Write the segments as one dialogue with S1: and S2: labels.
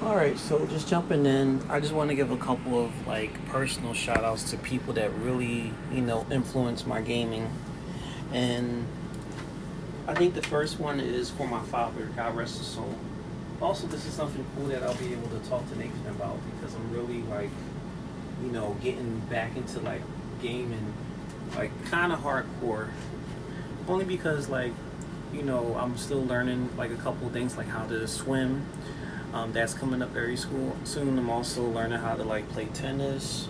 S1: Alright, so just jumping in, I just want to give a couple of like personal shout outs to people that really, influence my gaming. And I think the first one is for my father, God rest his soul. Also, this is something cool that I'll be able to talk to Nathan about because I'm really like, getting back into like gaming, like kind of hardcore. Only because I'm still learning like a couple things like how to swim. That's coming up very soon. I'm also learning how to like play tennis.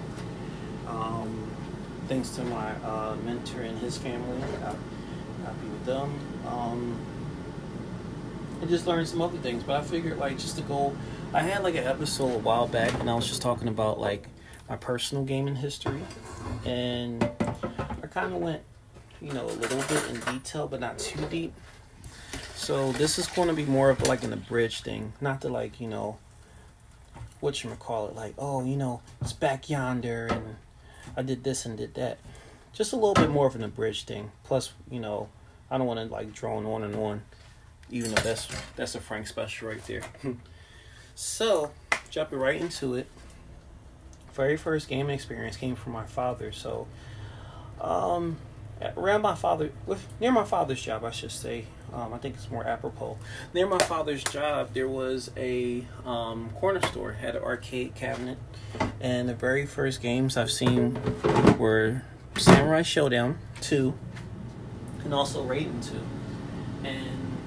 S1: Thanks to my mentor and his family, happy with them. I just learned some other things, but I figured like just to go. I had like an episode a while back, and I was just talking about like my personal gaming history, and I kind of went, a little bit in detail, but not too deep. So this is going to be more of like an abridged thing, not to like, whatchamacallit, like, oh, it's back yonder and I did this and did that. Just a little bit more of an abridged thing. Plus, I don't want to like drone on and on, even though that's a Frank special right there. So, jumping right into it. Very first gaming experience came from my father. So, near my father's job, I should say. I think it's more apropos. Near my father's job, there was a corner store, had an arcade cabinet, and the very first games I've seen were Samurai Showdown 2, and also Raiden 2. And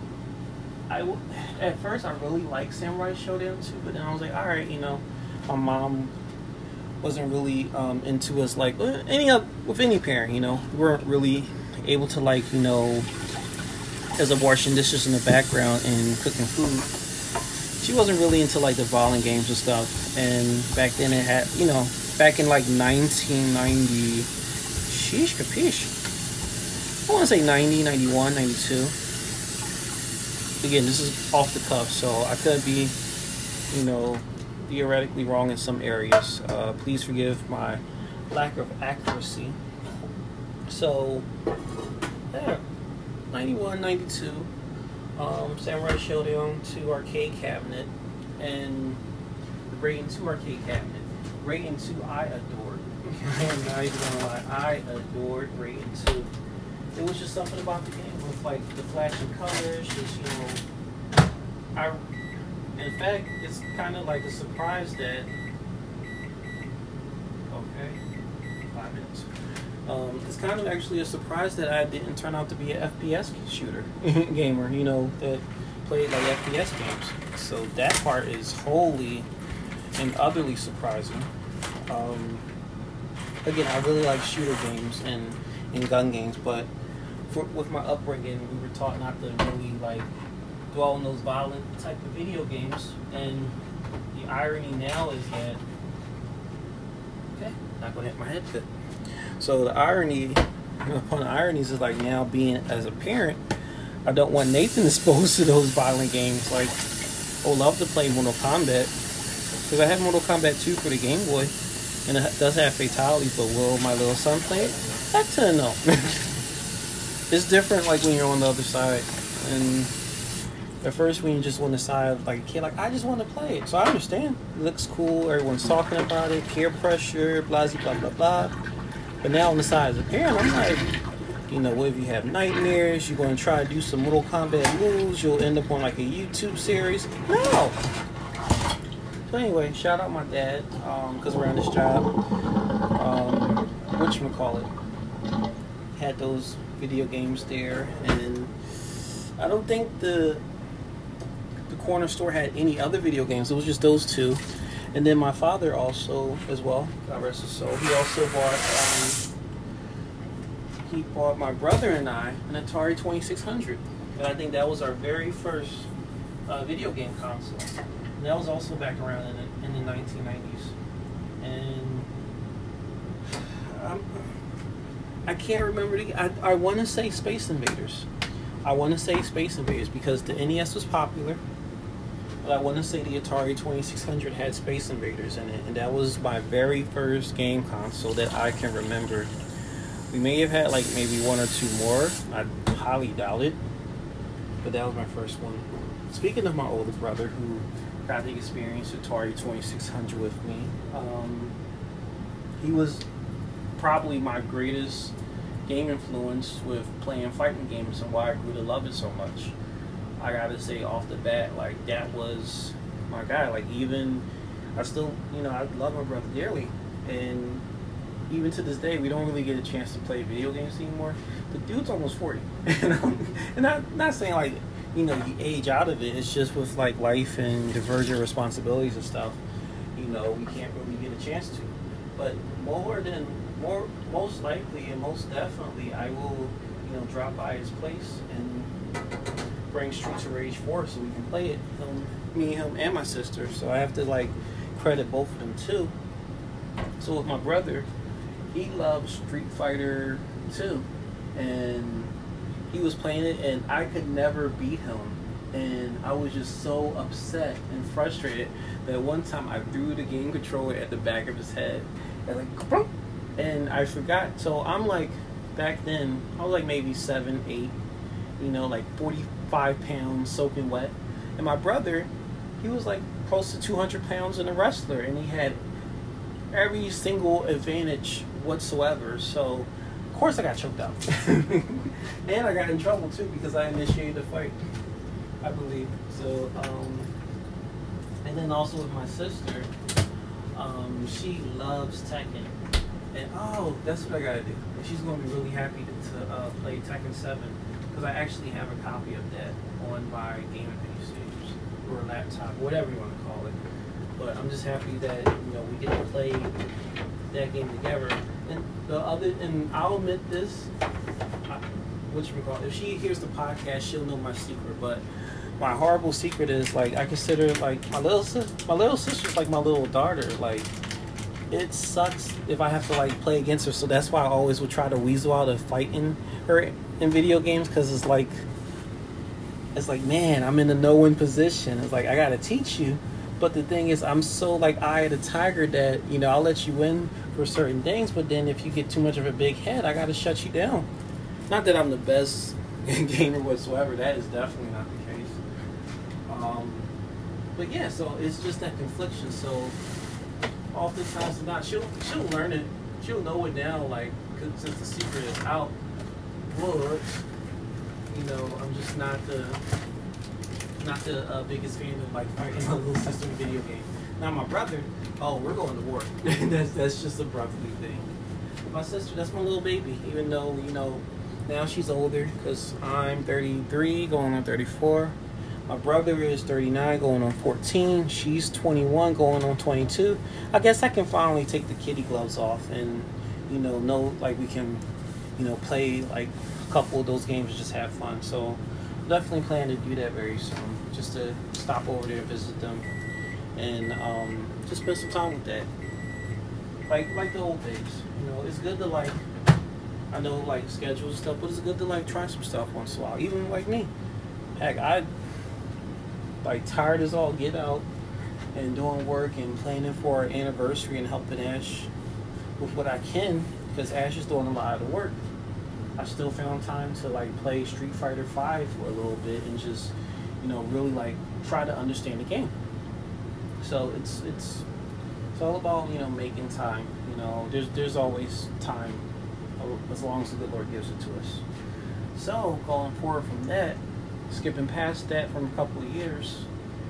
S1: at first I really liked Samurai Showdown 2, but then I was like, all right, my mom wasn't really into us like with any parent, we weren't really able to like, as of washing dishes in the background and cooking food. She wasn't really into like the violent games and stuff. And back then it had, back in like 1990, sheesh capiche. I want to say 90, 91, 92. Again, this is off the cuff, so I could be, theoretically wrong in some areas. Please forgive my lack of accuracy. So, yeah, 91, 92, Samurai Showdown 2 arcade cabinet, and the Raiden 2 arcade cabinet. Raiden 2 I adored. I'm not even gonna lie, I adored Raiden 2. It was just something about the game with like the flashing colors, just in fact, it's kind of like a surprise that, okay, 5 minutes. It's kind of actually a surprise that I didn't turn out to be an FPS shooter gamer, that played like FPS games. So that part is wholly and utterly surprising. Again, I really like shooter games and gun games, but with my upbringing, we were taught not to really like dwell on those violent type of video games. And the irony now is that, okay, not gonna hit my headset. So the irony upon the ironies is like now being as a parent, I don't want Nathan exposed to those violent games. Like, I would love to play Mortal Kombat because I have Mortal Kombat 2 for the Game Boy, and it does have fatalities. But will my little son play it? Heck to no. It's different like when you're on the other side, and at first when you just on the side like a kid, like I just want to play it. So I understand. It looks cool. Everyone's talking about it. Peer pressure. Blah blah blah blah. But now on the side as a parent, I'm like, what if you have nightmares? You're going to try to do some Mortal Kombat moves. You'll end up on like a YouTube series. No. So anyway, shout out my dad, because we're on this job. Whatchamacallit, had those video games there, and I don't think the corner store had any other video games. It was just those two. And then my father also, as well, God rest his soul, he also bought my brother and I an Atari 2600. And I think that was our very first video game console. And that was also back around in the 1990s. And I can't remember. I want to say Space Invaders. Because the NES was popular. But I want to say the Atari 2600 had Space Invaders in it, and that was my very first game console that I can remember. We may have had like maybe one or two more. I highly doubt it, but that was my first one. speaking of my older brother who got to experience Atari 2600 with me, he was probably my greatest game influence with playing fighting games and why I grew to love it so much. I gotta say off the bat, like that was my guy. Like even I still, I love my brother dearly, and even to this day, we don't really get a chance to play video games anymore. The dude's almost 40, and I'm not saying like you age out of it. It's just with like life and divergent responsibilities and stuff. We can't really get a chance to. But most likely and most definitely, I will drop by his place and bring Streets of Rage 4 so we can play it. Me, him, and my sister. So I have to like credit both of them too. So with my brother, he loves Street Fighter 2, and he was playing it, and I could never beat him, and I was just so upset and frustrated that one time I threw the game controller at the back of his head, and I forgot. So I'm like, back then I was like maybe 7, 8, like 45 pounds soaking wet, and my brother, he was like close to 200 pounds and a wrestler, and he had every single advantage whatsoever. So of course I got choked out. And I got in trouble too because I initiated the fight, I believe. So and then also with my sister, she loves Tekken, and that's what I gotta do. And she's gonna be really happy to play Tekken 7 because I actually have a copy of that on my gaming PC or laptop, whatever you want to call it. But I'm just happy that we get to play that game together. And I'll admit this, if she hears the podcast, she'll know my secret. But my horrible secret is like I consider like my little sister's like my little daughter. Like it sucks if I have to like play against her. So that's why I always would try to weasel out of fighting her in video games, because it's like man, I'm in a no-win position. It's like I gotta teach you. But the thing is, I'm so like eye of the tiger that I'll let you win for certain things, but then if you get too much of a big head, I gotta shut you down. Not that I'm the best gamer whatsoever. That is definitely not the case. But yeah, so it's just that confliction. So oftentimes, not she'll learn it. She'll know it now. Like since the secret is out, but I'm just not the biggest fan of like fighting my little sister in video game. Now my brother, we're going to war. that's just a brotherly thing. My sister, that's my little baby. Even though now she's older because I'm 33, going on 34. My brother is 39, going on 14. She's 21, going on 22. I guess I can finally take the kitty gloves off and know like we can play like a couple of those games and just have fun. So definitely plan to do that very soon, just to stop over there and visit them and just spend some time with that, like the old days. It's good to like, I know like schedules and stuff, but it's good to like try some stuff once in a while. Even like me, heck, I like tired as all get out and doing work and planning for our anniversary and helping Ash with what I can, because Ash is doing a lot of the work. I still found time to like play Street Fighter 5 for a little bit and just really like try to understand the game. So it's all about making time. There's always time as long as the good Lord gives it to us. So going forward from that, skipping past that from a couple of years,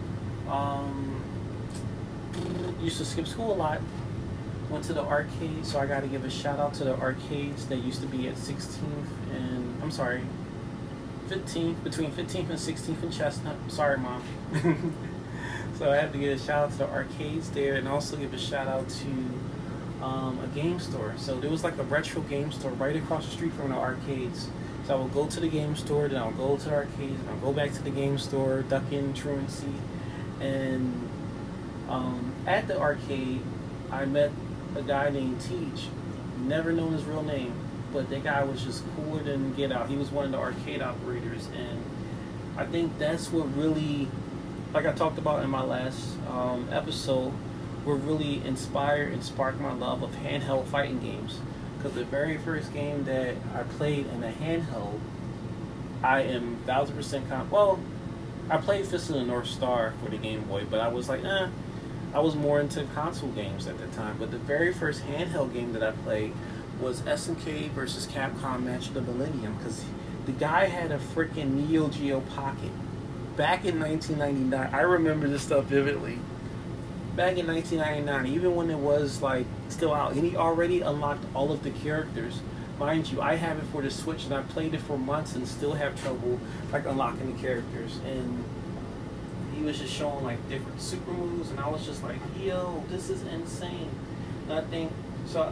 S1: used to skip school a lot. Went to the arcade, so I got to give a shout out to the arcades that used to be at 16th and 15th, between 15th and 16th and Chestnut. Sorry, Mom. So I have to give a shout out to the arcades there, and also give a shout out to a game store. So there was like a retro game store right across the street from the arcades. So I would go to the game store, then I'll go to the arcades, and I'll go back to the game store, duck in truancy, and at the arcade, I met a guy named Teach, never known his real name, but that guy was just cooler than get out. He was one of the arcade operators, and I think that's what really, like I talked about in my last episode, what really inspired and sparked my love of handheld fighting games. Because the very first game that I played in a handheld, I am 1000% I played Fist of the North Star for the Game Boy, but I was like, I was more into console games at the time. But the very first handheld game that I played was SNK versus Capcom Match of the Millennium, because the guy had a freaking Neo Geo Pocket back in 1999. I remember this stuff vividly. Back in 1999, even when it was like still out, and he already unlocked all of the characters. Mind you, I have it for the Switch, and I played it for months and still have trouble like unlocking the characters. And he was just showing like different super moves, and I was just like, yo, this is insane. And I think so.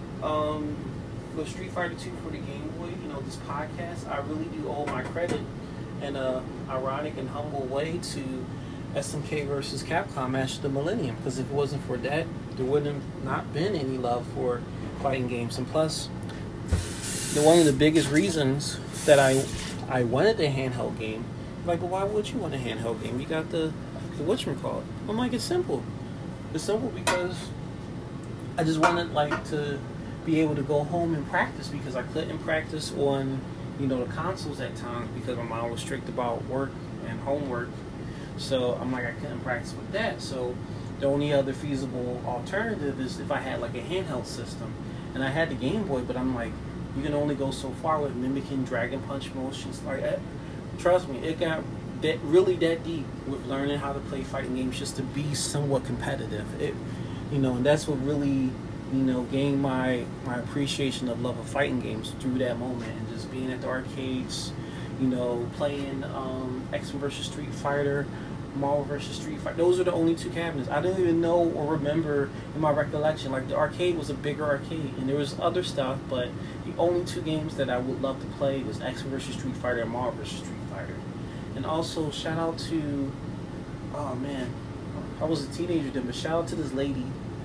S1: With Street Fighter 2 for the Game Boy, this podcast, I really do owe my credit in a ironic and humble way to SNK versus Capcom Match of the Millennium, because if it wasn't for that, there wouldn't have not been any love for fighting games. And plus, one of the biggest reasons that I wanted a handheld game, like, well, why would you want a handheld game? You got the whatchamacallit. I'm like, it's simple. It's simple because I just wanted like to be able to go home and practice, because I couldn't practice on the consoles at times because my mom was strict about work and homework. So I'm like, I couldn't practice with that. So the only other feasible alternative is if I had like a handheld system. And I had the Game Boy, but I'm like, you can only go so far with mimicking Dragon Punch motions. Like, trust me, it got really that deep with learning how to play fighting games just to be somewhat competitive. And that's what really, gained my appreciation of love of fighting games through that moment, and just being at the arcades, playing X-Men vs. Street Fighter, Marvel vs. Street Fighter. Those are the only two cabinets. I don't even know or remember in my recollection. Like, the arcade was a bigger arcade, and there was other stuff, but the only two games that I would love to play was X-Men vs. Street Fighter and Marvel vs. Street Fighter. And also, shout out to, oh man, I was a teenager then, but shout out to this lady.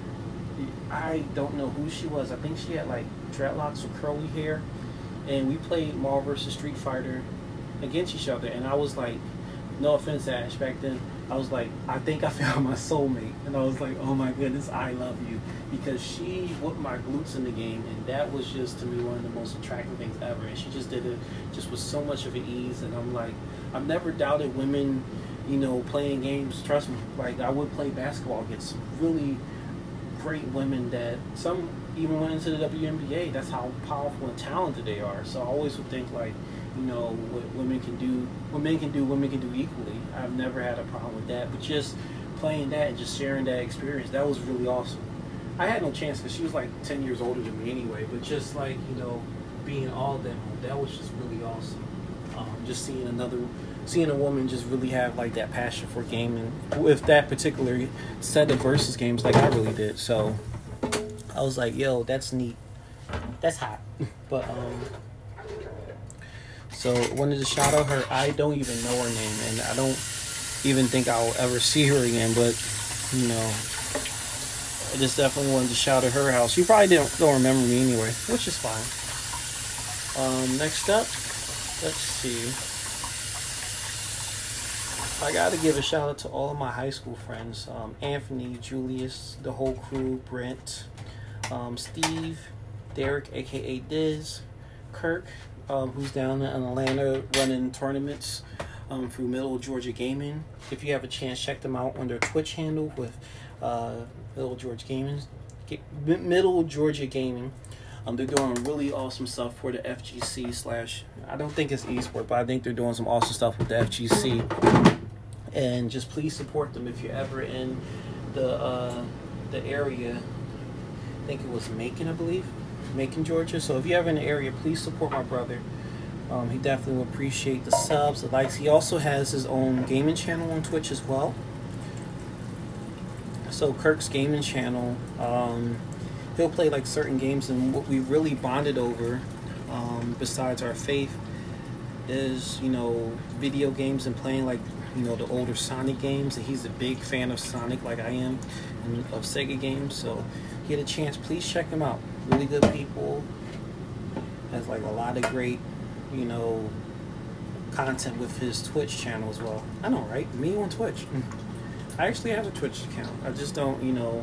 S1: I don't know who she was. I think she had like dreadlocks or curly hair, and we played Marvel vs. Street Fighter against each other. And I was like, no offense, Ash, back then, I was like, I think I found my soulmate. And I was like, oh my goodness, I love you, because she whooped my glutes in the game, and that was just, to me, one of the most attractive things ever. And she just did it just with so much of ease. And I'm like, I've never doubted women, playing games. Trust me, like, I would play basketball against some really great women that some even went into the WNBA. That's how powerful and talented they are. So I always would think, like, what women can do, women can do equally. I've never had a problem with that. But just playing that and just sharing that experience, that was really awesome. I had no chance because she was like 10 years older than me anyway. But just like, being all that was just really awesome. Just seeing a woman just really have like that passion for gaming with that particular set of versus games like I really did. So I was like, yo, that's neat. That's hot. But so wanted to shout out her. I don't even know her name, and I don't even think I'll ever see her again, but I just definitely wanted to shout at her house. She probably don't remember me anyway, which is fine. Next up, let's see. I gotta give a shout out to all of my high school friends. Anthony, Julius, the whole crew, Brent, Steve, Derek, aka Diz, Kirk, who's down in Atlanta running tournaments through Middle Georgia Gaming. If you have a chance, check them out on their Twitch handle with Middle Georgia Gaming. They're doing really awesome stuff for the FGC / I don't think it's eSport, but I think they're doing some awesome stuff with the FGC. And just please support them if you're ever in the area. I think it was Macon, I believe. Macon, Georgia. So if you're ever in the area, please support my brother. He definitely will appreciate the subs, the likes. He also has his own gaming channel on Twitch as well. So Kirk's gaming channel, he'll play like certain games, and what we really bonded over, besides our faith, is video games and playing like the older Sonic games. And he's a big fan of Sonic like I am, and of Sega games. So if you get a chance, please check him out. Really good people. Has like a lot of great content with his Twitch channel as well. I know, right? Me on Twitch. I actually have a Twitch account. I just don't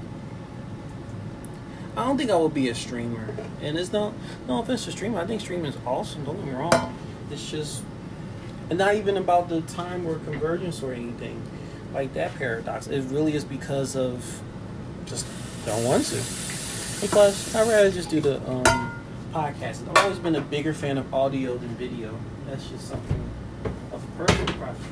S1: I don't think I would be a streamer. And it's no offense to streamer. I think streaming is awesome. Don't get me wrong. It's just And not even about the time or convergence or anything like that paradox. It really is because of just don't want to. Because I'd rather just do the podcast. I've always been a bigger fan of audio than video. That's just something of a personal preference.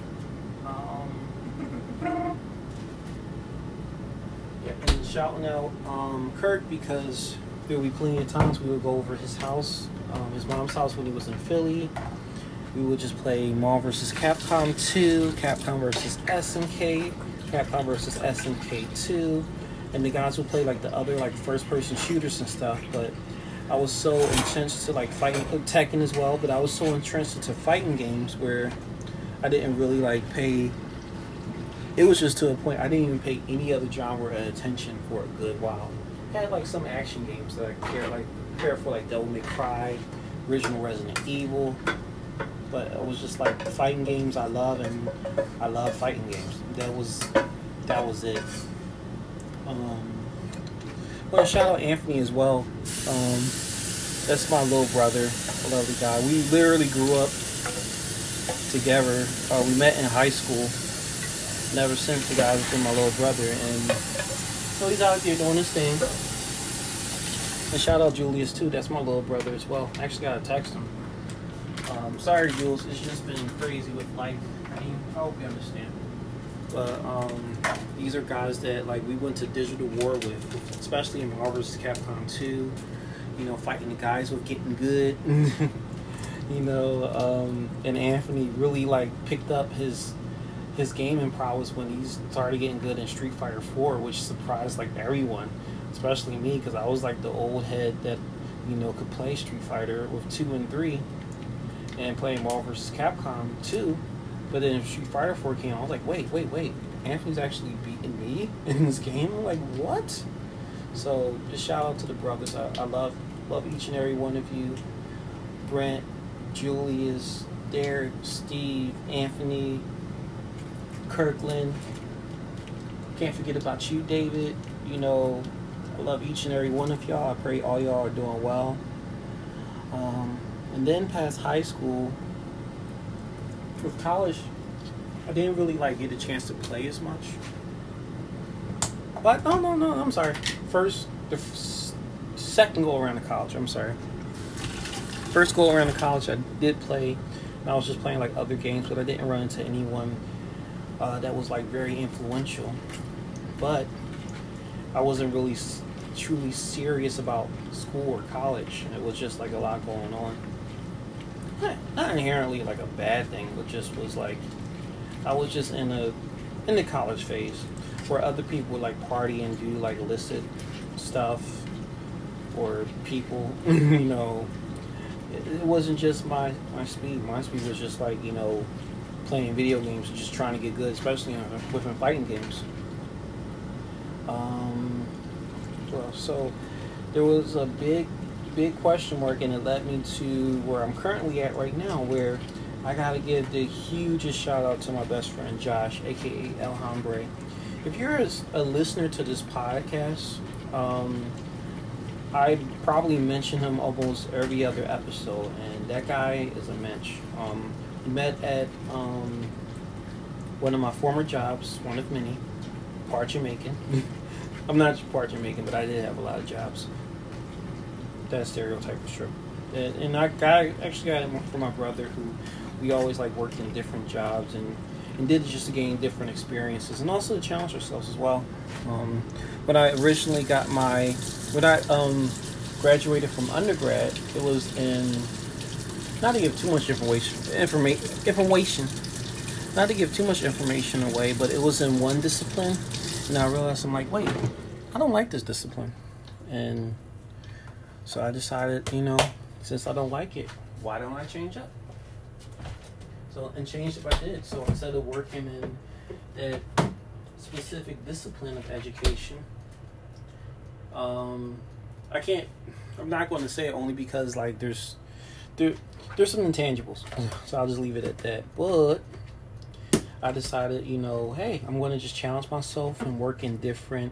S1: Yeah, and shouting out Kirk because there will be plenty of times we would go over his house, his mom's house when he was in Philly. We would just play Marvel vs. Capcom 2, Capcom vs. SNK, Capcom vs. SNK 2, and the guys would play like the other like first-person shooters and stuff. But I was so entrenched to like fighting, Tekken as well. But I was so entrenched into fighting games where I didn't really like pay. It was just to a point I didn't even pay any other genre attention for a good while. I had like some action games that I cared for, like Devil May Cry, original Resident Evil. But it was just like fighting games I love, and I love fighting games. That was it. Well, shout out Anthony as well. That's my little brother, a lovely guy. We literally grew up together. We met in high school. Never since the guy has been my little brother, and so he's out there doing his thing. And shout out Julius too. That's my little brother as well. I actually gotta text him. Sorry, Jules. It's just been crazy with life. I mean, I hope you understand. But these are guys that like we went to digital war with, especially in Marvel vs. Capcom 2. You know, fighting the guys with getting good. You know, and Anthony really like picked up his gaming prowess when he started getting good in Street Fighter 4, which surprised like everyone, especially me, because I was like the old head that could play Street Fighter with 2 and 3. And playing Marvel vs. Capcom 2, but then Street Fighter 4 came out, I was like, wait, Anthony's actually beating me in this game? I'm like, what? So, just shout out to the brothers. I love each and every one of you. Brent, Julius, Derek, Steve, Anthony, Kirkland. Can't forget about you, David. I love each and every one of y'all. I pray all y'all are doing well. And then past high school, with college, I didn't really get a chance to play as much. But no, I'm sorry. Second go around to college, I'm sorry. First go around to college, I did play, and I was just playing other games, but I didn't run into anyone that was very influential. But I wasn't really truly serious about school or college. It was just a lot going on. Not inherently a bad thing, but just was I was just in the college phase where other people would party and do illicit stuff, or people it wasn't just my speed. My speed was just playing video games and just trying to get good, especially within fighting games. So there was a big question mark, and it led me to where I'm currently at right now, where I gotta give the hugest shout out to my best friend Josh, aka El Hombre. If you're a listener to this podcast, I probably mention him almost every other episode, and that guy is a mensch. We met at one of my former jobs, one of many, part Jamaican. I'm not part Jamaican, but I did have a lot of jobs. That stereotype was true. And I actually got it from my brother, who we always worked in different jobs and did it just to gain different experiences and also to challenge ourselves as well. When I originally when I graduated from undergrad, it was in, not to give too much information, not to give too much information away, but it was in one discipline, and I realized wait, I don't like this discipline. And so I decided, since I don't like it, why don't I change up? So, and changed if I did. So instead of working in that specific discipline of education, I'm not going to say it only because there's some intangibles. So I'll just leave it at that. But I decided, hey, I'm going to just challenge myself and work in different,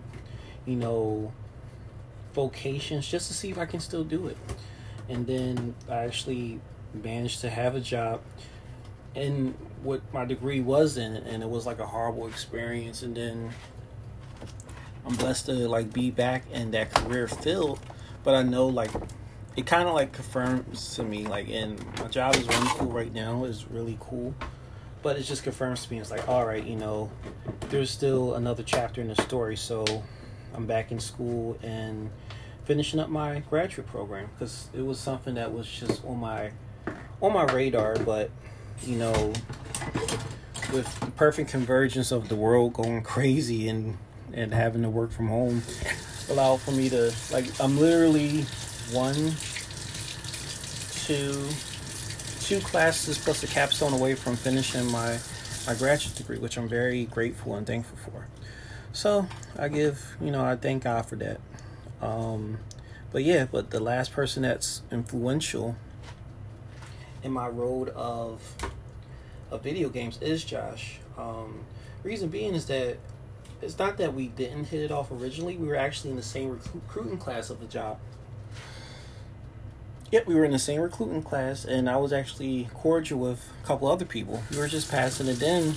S1: vocations just to see if I can still do it. And then I actually managed to have a job in what my degree was in, and it was like a horrible experience. And then I'm blessed to like be back in that career field, but I know like it kind of like confirms to me like, and my job is really cool right now. It's really cool, but it just confirms to me. It's like, all right, there's still another chapter in the story. So I'm back in school and finishing up my graduate program, because it was something that was just on my radar. But with the perfect convergence of the world going crazy and having to work from home, allowed for me to, like, I'm literally two classes plus a capstone away from finishing my graduate degree, which I'm very grateful and thankful for. So I thank God for that. But the last person that's influential in my road of video games is Josh. Reason being is that it's not that we didn't hit it off originally. We were actually in the same recruiting class of the job. Yep, we were in the same recruiting class, and I was actually cordial with a couple other people. We were just passing it in.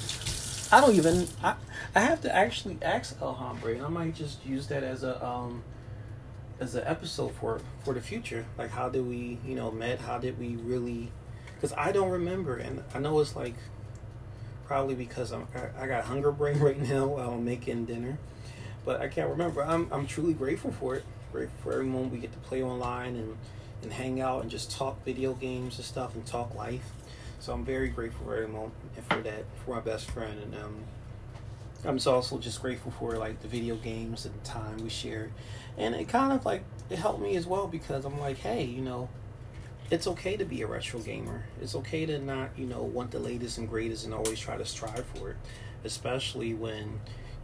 S1: I have to actually ask El Hombre, and I might just use that as an episode for the future. Like, how did we, met? How did we really? Because I don't remember, and I know it's like probably because I got hunger brain right now while I'm making dinner, but I can't remember. I'm truly grateful for it. Grateful for every moment we get to play online and hang out and just talk video games and stuff and talk life. So I'm very grateful for every moment and for my best friend. And I'm also just grateful for like the video games and the time we shared. And it kind of like, it helped me as well, because I'm like, hey, it's okay to be a retro gamer. It's okay to not, want the latest and greatest and always try to strive for it. Especially when,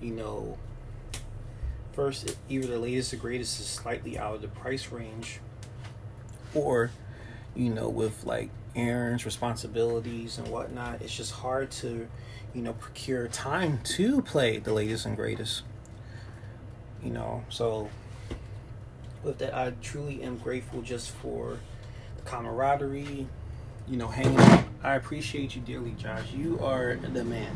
S1: first, either the latest or greatest is slightly out of the price range, or, with like errands, responsibilities, and whatnot, it's just hard to, procure time to play the latest and greatest. So with that, I truly am grateful just for the camaraderie, hanging out. I appreciate you dearly, Josh. You are the man.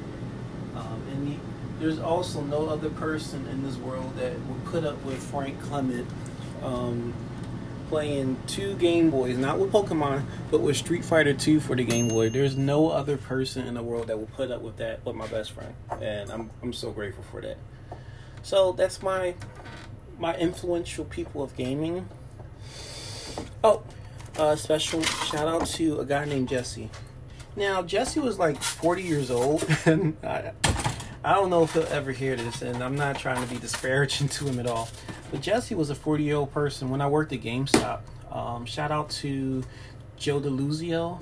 S1: There's also no other person in this world that would put up with Frank Clement playing 2 Game Boys, not with Pokemon, but with Street Fighter 2 for the Game Boy. There's no other person in the world that will put up with that but my best friend, and I'm so grateful for that. So that's my influential people of gaming. Oh, special shout out to a guy named Jesse. Now, Jesse was like 40 years old, and I don't know if he'll ever hear this, and I'm not trying to be disparaging to him at all. But Jesse was a 40-year-old person when I worked at GameStop. Shout out to Joe DeLuzio.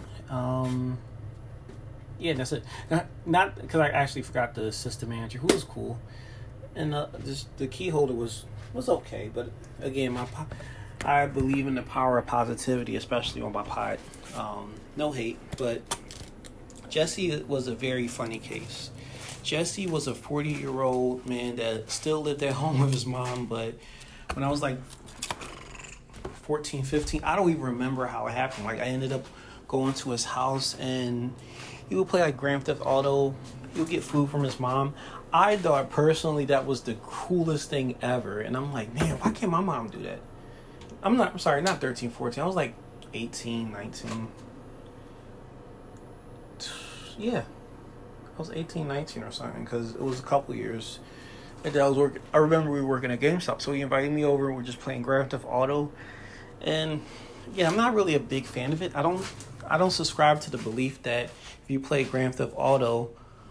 S1: Yeah, that's it. Not because I actually forgot the assistant manager, who was cool, and the key holder was okay. But again, I believe in the power of positivity, especially on my pod. No hate, but Jesse was a very funny case. Jesse was a 40-year-old man that still lived at home with his mom, but when I was like 14, 15, I don't even remember how it happened. Like, I ended up going to his house, and he would play like Grand Theft Auto. He would get food from his mom. I thought personally that was the coolest thing ever, and I'm like, man, why can't my mom do that? I'm sorry, not 13, 14. I was like 18, 19. Yeah. I was 18, 19 or something, because it was a couple years. And I remember we were working at GameStop, so he invited me over, and we're just playing Grand Theft Auto. And yeah, I'm not really a big fan of it. I don't subscribe to the belief that if you play Grand Theft Auto,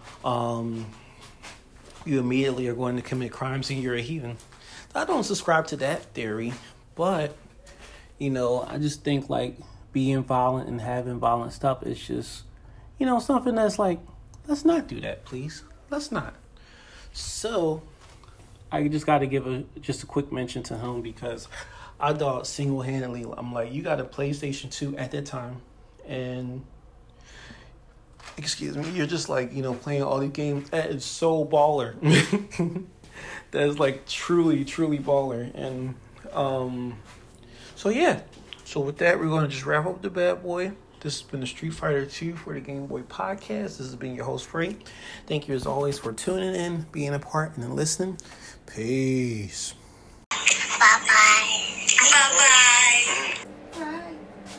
S1: you immediately are going to commit crimes and you're a heathen. I don't subscribe to that theory, but I just think like being violent and having violent stuff is just, something that's like, let's not do that, please. Let's not. So I just got to give a quick mention to him, because I thought single-handedly, I'm like, you got a PlayStation 2 at that time, and excuse me, you're just like, playing all these games. That is so baller. That is like truly, truly baller. And so yeah. So with that, we're going to just wrap up the bad boy. This has been the Street Fighter 2 for the Game Boy Podcast. This has been your host, Frank. Thank you as always for tuning in, being a part, and then listening. Peace. Bye-bye. Bye-bye.